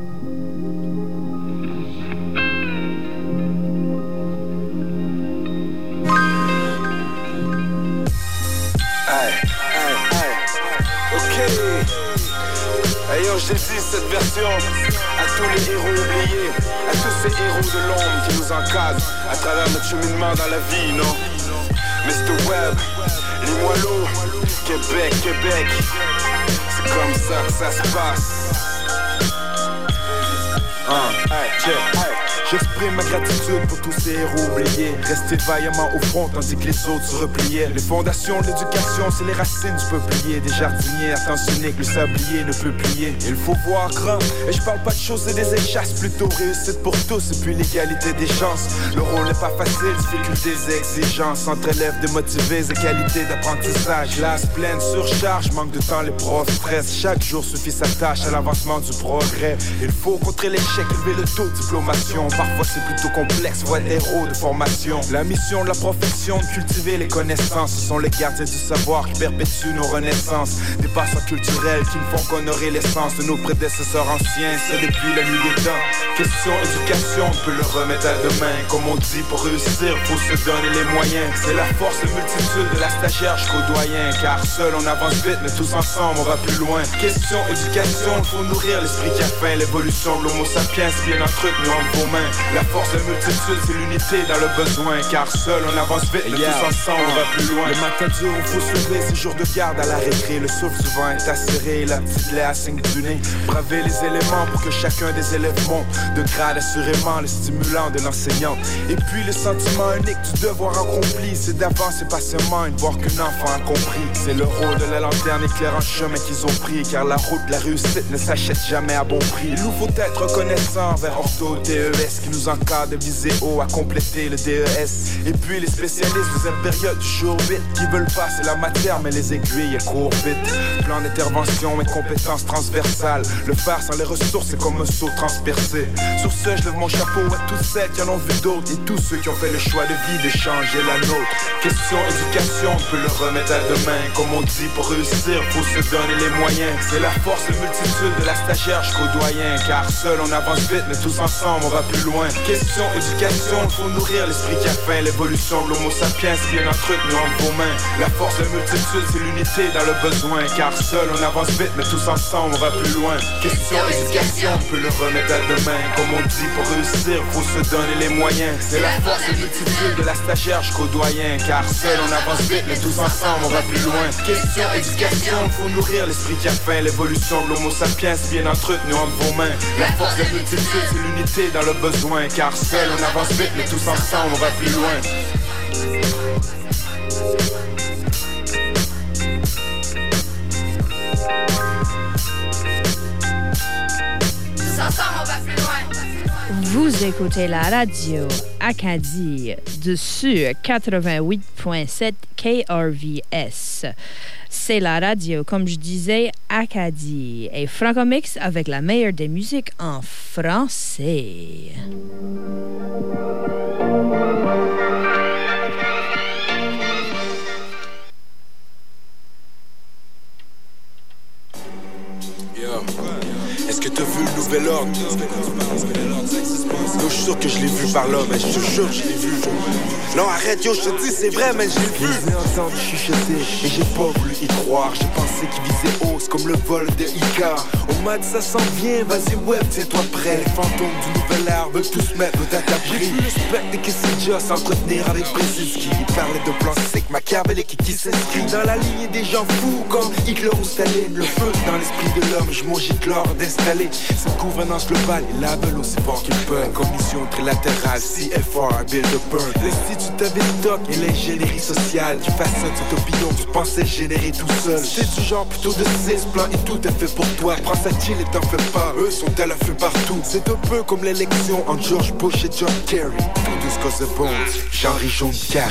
Hey yo, je dédie cette version à tous les héros oubliés, à tous ces héros de l'ombre qui nous encadrent à travers notre cheminement dans la vie, non? Mr. Webb, Limoilou, Québec, Québec, c'est comme ça que ça se passe. J'exprime ma gratitude pour tous ces héros oubliés, restés vaillamment au front tandis que les autres se repliaient. Les fondations de l'éducation, c'est les racines du peuplier. Des jardiniers attentionnés que le sablier ne peut plier. Il faut voir grand, et je parle pas de choses et des échasses, plutôt réussite pour tous et puis l'égalité des chances. Le rôle n'est pas facile, difficultés et exigences, entre élèves démotivés et qualité d'apprentissage. Classe pleine, surcharge, manque de temps, les profs stress. Chaque jour suffit sa tâche à l'avancement du progrès. Il faut contrer l'échec, élever le taux de diplomation. Parfois c'est plutôt complexe, voix héros de formation. La mission de la profession, de cultiver les connaissances. Ce sont les gardiens du savoir qui perpétuent nos renaissances. Des passants culturels qui ne font qu'honorer l'essence de nos prédécesseurs anciens, c'est depuis la nuit des temps. Question éducation, on peut le remettre à demain. Comme on dit, pour réussir, faut se donner les moyens. C'est la force de multitude de la stagiaire jusqu'au doyen. Car seul on avance vite, mais tous ensemble on va plus loin. Question éducation, il faut nourrir l'esprit qui a faim. L'évolution de l'homo sapiens bien entretenue entre vos mains. La force de multitude, c'est l'unité dans le besoin. Car seul on avance vite, mais tous ensemble on va plus loin. Le matin dur, il faut se lever, c'est jour de garde à la récré. Le souffle du vent est acéré, la petite lait à signe du nez. Braver les éléments pour que chacun des élèves monte de grade, assurément le stimulant de l'enseignant. Et puis le sentiment unique du devoir accompli, c'est d'avancer patiemment et de voir qu'un enfant a compris. C'est le rôle de la lanterne éclairant le chemin qu'ils ont pris. Car la route de la réussite ne s'achète jamais à bon prix. Il nous faut être reconnaissants vers ortho, DES qui nous encadre de viser haut à compléter le DES. Et puis les spécialistes deuxième période du jour 8 qui veulent passer la matière mais les aiguilles elles courent vite. Plan d'intervention et compétences transversales. Le faire sans les ressources c'est comme un saut transpercé. Sur ce je lève mon chapeau à toutes celles qui en ont vu d'autres et tous ceux qui ont fait le choix de vie d'échanger la nôtre. Question éducation, on peut le remettre à demain. Comme on dit, pour réussir, faut se donner les moyens. C'est la force de multitude de la stagiaire jusqu'au doyen. Car seul on avance vite, mais tous ensemble on va plus loin. Question éducation, faut nourrir l'esprit qui a faim. L'évolution de l'homo sapiens, bien entretenu entre vos mains. La force de multitude, c'est l'unité dans le besoin. Car seul on avance vite, mais tous ensemble on va plus loin. Question éducation, on peut le remettre à demain. Comme on dit, pour réussir, faut se donner les moyens. C'est la force de multitude de la stagiaire jusqu'au doyen. Car seul on avance vite, mais tous ensemble on va plus loin. Question éducation, faut nourrir l'esprit qui a faim. L'évolution de l'homo sapiens, bien entretenu entre vos mains. La force de multitude, c'est l'unité dans le besoin. Car seul on avance vite, mais tous ensemble on va plus loin. Vous écoutez la radio Acadie dessus 88.7 KRVS. C'est la radio, comme je disais, Acadie et Francomix avec la meilleure des musiques en français. Est-ce que t'as vu le nouvel ordre? Yo, je suis sûr que je l'ai vu par là, mais je te jure que je l'ai vu. Non, arrête, yo, je te dis, c'est vrai, mais je l'ai vu. Je les ai entendus chuchoter et j'ai pas voulu y croire. J'ai pensé qu'ils visaient haut, c'est comme le vol de Icar. On m'a dit ça s'en vient, vas-y, web, tiens-toi prêt. Les fantômes du nouvel art veulent tous mettre à ta prise. J'ai vu le spectre qui s'est déjà s'entretenir avec Brzezinski. Il parlait de plans secs, machiavéliques et qui s'inscrit dans la ligne des gens fous comme Hitler ou Staline. Le feu dans l'esprit de l'homme, je mange Hitler d'installer cette gouvernance globale. Et la veulent aussi fort qu'ils peuvent. Commission trilatérale, CFR, Bill de Burn. L'Institut Tavistock et l'ingénierie sociale qui façonne cet opinion que tu pensais générer tout seul. C'est du genre plutôt de 6 plans et tout est fait pour toi. Prends ça chill et t'en fais pas, eux sont à l'affût partout. C'est un peu comme l'élection entre George Bush et John Kerry. Tout de ce cause de bones, Jean-Marie Jaune Carré.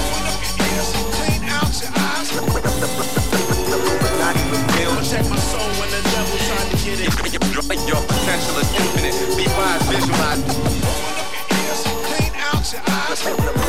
Check my soul when the devil tried to get it. Your potential is infinite. Be wise, visualize. Clean out your eyes.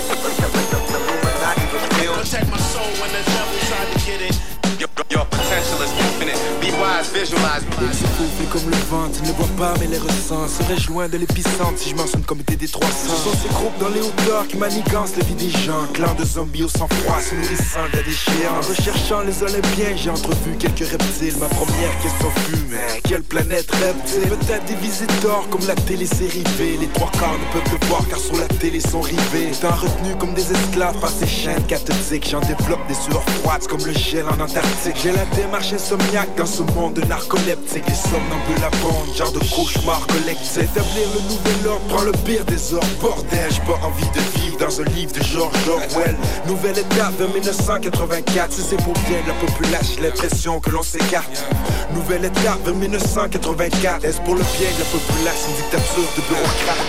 Check my soul when the devil tried to get it. Your potential is infinite. Be wise, visualize. Il se faufile comme le vent, tu ne les vois pas mais les ressens. Serais-je loin de l'épicentre si je mentionne le comité des 300. Ce sont ces groupes dans les hauteurs qui manigancent la vie des gens. Clan de zombies au sang-froid, se nourrissant de la déchéance. En recherchant les Olympiens, j'ai entrevu quelques reptiles. Ma première question fut, mais quelle planète rêve-t-il? Peut-être des visiteurs comme la télé-série V. Les trois quarts ne peuvent le voir car sur la télé sont rivés. Étant retenus comme des esclaves par ces chaînes cathodiques. J'en développe des sueurs froides comme le gel en Antarctique. J'ai la démarche insomniaque dans ce monde de narcoleptique. Les somnambules abondent, genre de cauchemar collectif. Établir le nouvel ordre, prends le pire des ordres. Bordel, j'ai pas envie de vivre dans un livre de George Orwell. Nouvelle étape de 1984. Si c'est pour bien de la population, j'ai l'impression que l'on s'écarte. Nouvelle étape de 1984. Est-ce pour le bien de la population, une dictature de bureaucrates?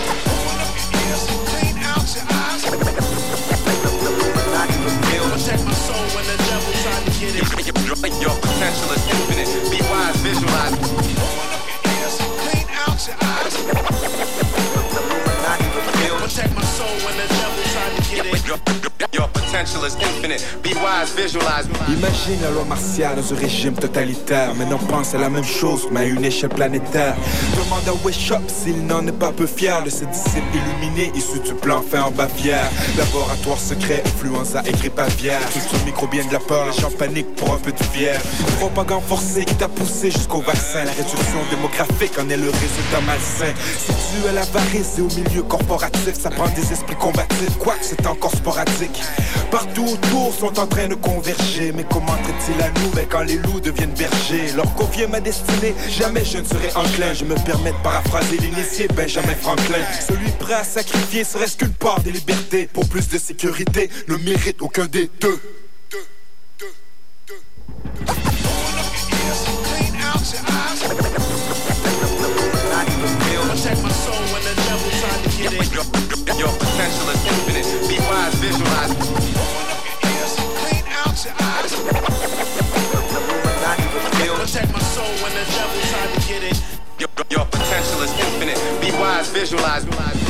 Check my soul when the devil tried to get it. Your potential is infinite. Be wise, visualize. Clean out your eyes. Check my soul when the devil tried to get it. Your potential potential is infinite. Be wise, visualize. Imagine la loi martiale dans un régime totalitaire. Maintenant pense à la même chose, mais à une échelle planétaire. Demande à Wishop s'il n'en est pas peu fier de ses disciples illuminés issus du plan fait en Bavière. Laboratoire secret, influenza et grippe aviaire. Culture microbienne de la peur, les gens paniquent pour un peu de fièvre. Propagande forcée qui t'a poussé jusqu'au vaccin. La réduction démographique en est le résultat malsain. Si tu es l'avarice et au milieu corporatif, ça prend des esprits combatifs, quoique c'est encore sporadique. Partout autour sont en train de converger. Mais comment traite-t-il à nous quand les loups deviennent bergers? Leur confier ma destinée, jamais je ne serai enclin. Je me permets de paraphraser l'initié Benjamin Franklin. Celui prêt à sacrifier serait-ce qu'une part des libertés pour plus de sécurité ne mérite aucun des deux. Protect my soul when the devil tried to get it. Your potential is infinite. Be wise, visualize. Open up your ears, clean out your eyes. Protect my soul when the devil tried to get it. Your potential is infinite. Be wise, visualize.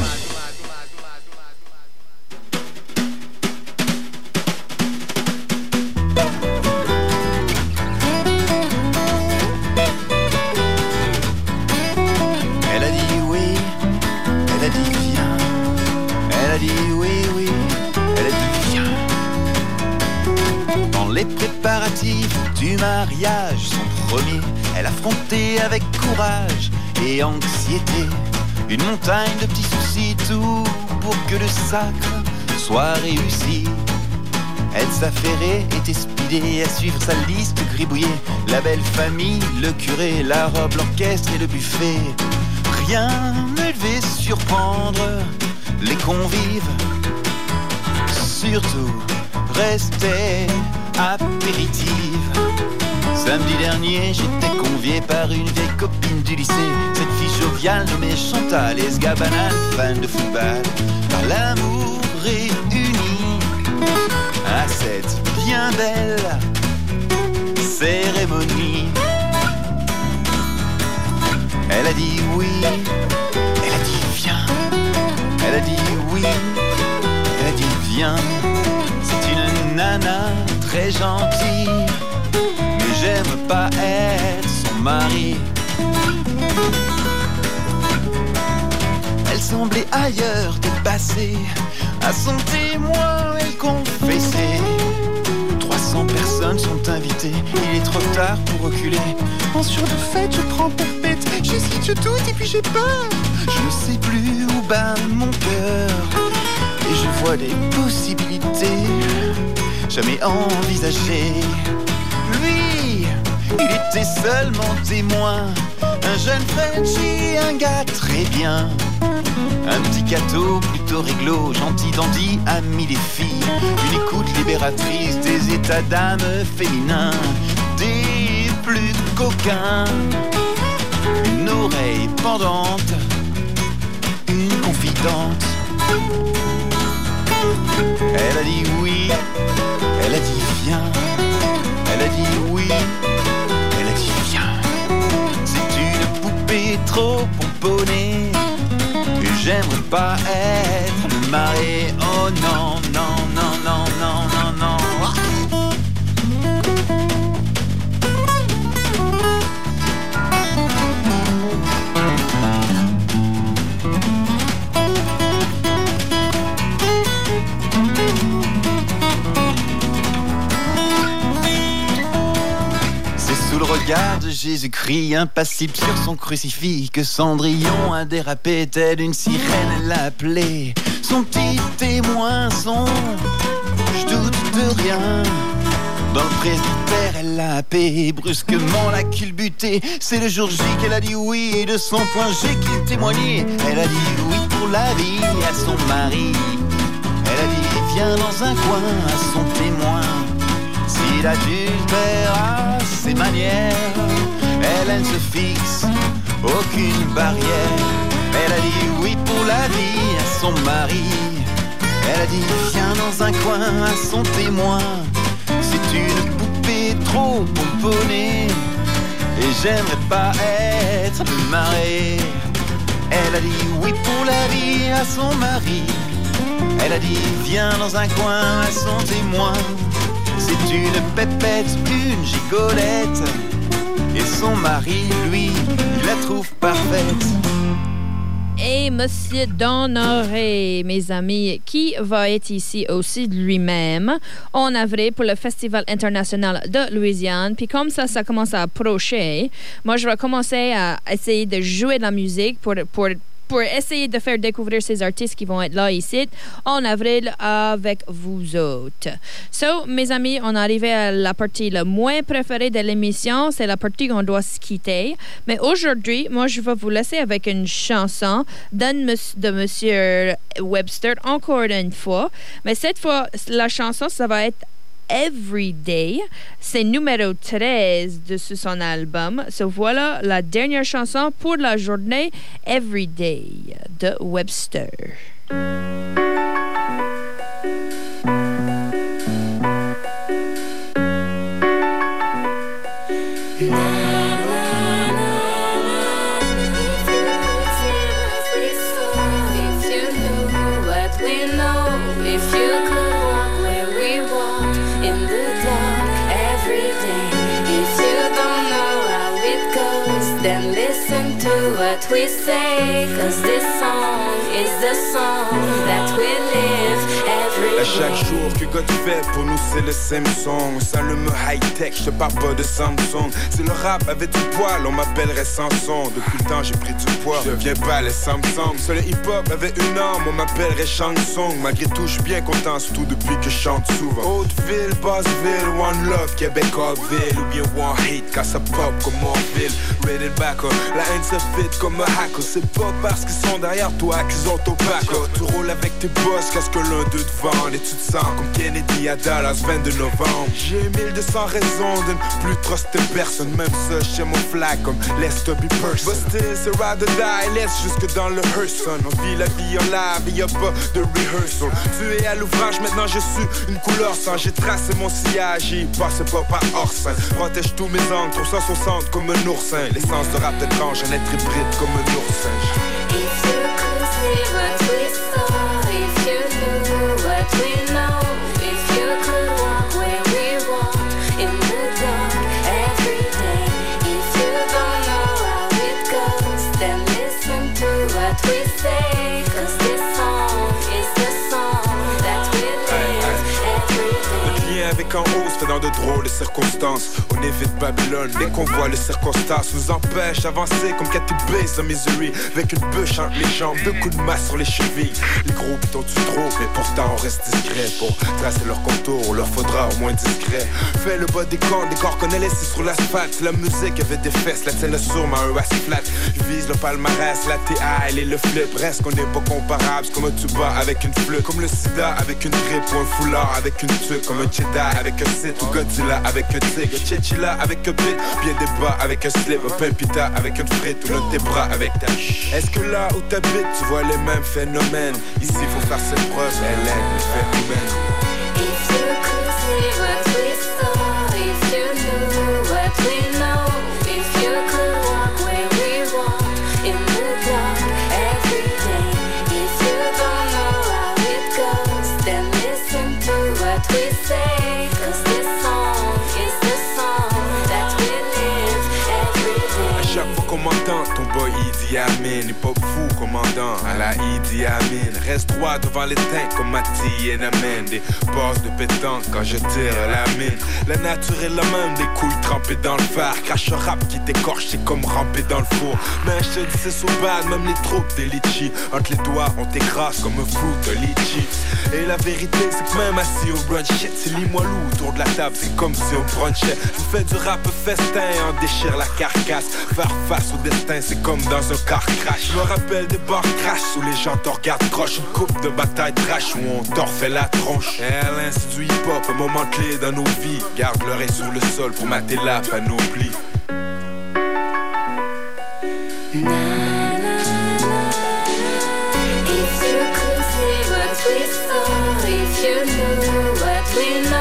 Elle a dit oui, elle a dit viens. Elle a dit oui, oui, elle a dit viens. Dans les préparatifs du mariage, son premier, elle affrontait avec courage et anxiété une montagne de petits soucis, tout pour que le sacre soit réussi. Elle s'affairait, était speedée à suivre sa liste gribouillée. La belle famille, le curé, la robe, l'orchestre et le buffet. Rien ne devait surprendre les convives. Surtout, restait apéritive. Samedi dernier, j'étais convié par une vieille copine du lycée. Cette fille joviale nommée Chantal Esgabanane, fan de football. Par l'amour réuni à cette bien belle cérémonie. Elle a dit oui, elle a dit viens. Elle a dit oui, elle a dit viens. C'est une nana très gentille, mais j'aime pas être son mari. Elle semblait ailleurs dépassée. À son témoin, elle confessait. 300 personnes sont invitées. Il est trop tard pour reculer. En sûr de fête, je prends perpète. J'hésite, je doute et puis j'ai peur. Je ne sais plus où bat mon cœur. Et je vois des possibilités jamais envisagées. Lui, il était seulement témoin. Un jeune Frenchie, un gars très bien. Un petit gâteau plutôt réglo, gentil dandy, ami des filles. Une écoute libératrice des états d'âme féminins, des plus coquins. Une oreille pendante, une confidente. Elle a dit oui, elle a dit viens. Elle a dit oui, elle a dit viens. C'est une poupée trop pomponnée. J'aimerais pas être le mari. Oh non, non, non, non, non, non, non. C'est sous le regard de Jésus-Christ, impassible sur son crucifix, que Cendrillon a dérapé telle une sirène, elle l'a appelé. Son petit témoin, son je doute de rien. Dans le presbytère, elle l'a happé, brusquement l'a culbuté. C'est le jour J qu'elle a dit oui, et de son point G qu'il témoignait. Elle a dit oui pour la vie à son mari. Elle a dit viens dans un coin à son témoin. S'il adultère à ses manières, elle ne se fixe aucune barrière. Elle a dit oui pour la vie à son mari. Elle a dit viens dans un coin à son témoin. C'est une poupée trop pomponnée et j'aimerais pas être le mari. Elle a dit oui pour la vie à son mari. Elle a dit viens dans un coin à son témoin. C'est une pépette, une gigolette. Et son mari, lui, il la trouve parfaite. Et Monsieur Donnoré, mes amis, qui va être ici aussi de lui-même en avril pour le Festival international de Louisiane. Puis comme ça commence à approcher, moi, je vais commencer à essayer de jouer de la musique pour essayer de faire découvrir ces artistes qui vont être là ici en avril avec vous autres. So, mes amis, on est arrivé à la partie la moins préférée de l'émission. C'est la partie où on doit se quitter. Mais aujourd'hui, moi, je vais vous laisser avec une chanson de Monsieur Webster, encore une fois. Mais cette fois, la chanson, ça va être Everyday. C'est numéro 13 de son album. So voilà la dernière chanson pour la journée, Everyday de Webster. What we say, 'cause this song is the song that we live every day. À chaque jour que God fait pour nous c'est le Samsung. S'allume high-tech, je te parle pas de Samsung. Si le rap avait du poil, on m'appellerait Samson. Depuis le temps j'ai pris du poids, je deviens pas les Samsung. Si le hip-hop avait une arme, on m'appellerait Shansung. Malgré tout, je suis bien content, surtout depuis que je chante souvent. Hauteville, Basseville, One Love, Québec, Orville. Ou bien One Hate, quand ça pop comme Orville. Rated Backer, la haine se fit comme un hacker. C'est pas parce qu'ils sont derrière toi qu'ils ont ton back. Tu roules avec tes boss, qu'est-ce que l'un d'eux te vend. Et tu te sens comme Kennedy à Dallas, 22 novembre. J'ai 1200 raisons de ne plus truster personne. Même ça, chez mon flag comme Let's be person. Busté, c'est ride or die, laisse jusque dans le Hearson. On vit la vie en live, y'a pas de rehearsal. Tu es à l'ouvrage, maintenant je suis une couleur sans. J'ai tracé mon sillage, j'y passe pas par Orsin. Protège tous mes angles, 360 comme un oursin. L'essence de rap étrange, un être hybride comme un oursin. If you could see what we saw, if you knew what we know, if you could walk where we walk in the dark every day, if you don't know how it goes, then listen to what we say, 'cause this song is the song that we live every day. Le lien avec en haut se fait dans de drôles de circonstances. On évite Babylone dès qu'on voit les circonstances nous empêchent d'avancer comme Cathy Bates dans Missouri. Avec une bûche entre les jambes, 2 coups de masse sur les chevilles. Les gros pitons tu trop, mais pourtant on reste discret. Pour tracer leur contour, on leur faudra au moins discret. Fais le bas des corps qu'on a laissé sur l'asphalte. Si la musique avait des fesses, la tienne sûrement un ass flat. Je vise le palmarès, la TI et le flip. Reste qu'on n'est pas comparables, c'est comme un tuba avec une flûte. Comme le sida avec une grippe ou un foulard avec une tuque. Comme un Jedi avec un site ou Godzilla avec un tigre. Chichilla avec un bit, bien des bas avec un slip. Un pain pita avec une frite ou l'un de tes bras avec ta Est-ce que là où t'habites, tu vois les mêmes phénomènes? Ici faut faire ses preuves, elle aide le phénomène. If you could see what we saw, if you knew what we know, if you could walk where we walk in the dark every day, if you don't know how it goes, then listen to what we say, 'cause this song is the song that we live every day. À chaque fois qu'on m'entend, ton boy Idi Amin, hip-hop fou commandant à la Idi Amin. Reste droit devant les teintes comme Mati et Namen. Des passes de pétanque quand je tire la mine. La nature est la même, des couilles trempées dans le phare. Crache un rap qui t'écorche, c'est comme ramper dans le four. Mais je te dis c'est so bad, même les troupes des litchis. Entre les doigts, on t'écrase comme un fruit de litchi. Et la vérité, c'est que même assis au brunch, shit, c'est lis-moi-loup autour de la table, c'est comme si on brunchait. Je fais du rap festin, on déchire la carcasse. Faire face au destin, c'est comme dans un car crash. Je me rappelle des bars crash où les gens te regardent croche. Une coupe de bataille trash où on t'en refait la tronche. Alain, c'est du hip-hop, un moment clé dans nos vies. Garde l'oreille sur le sol pour mater la panoplie. If you could see what we saw, if you knew what we know.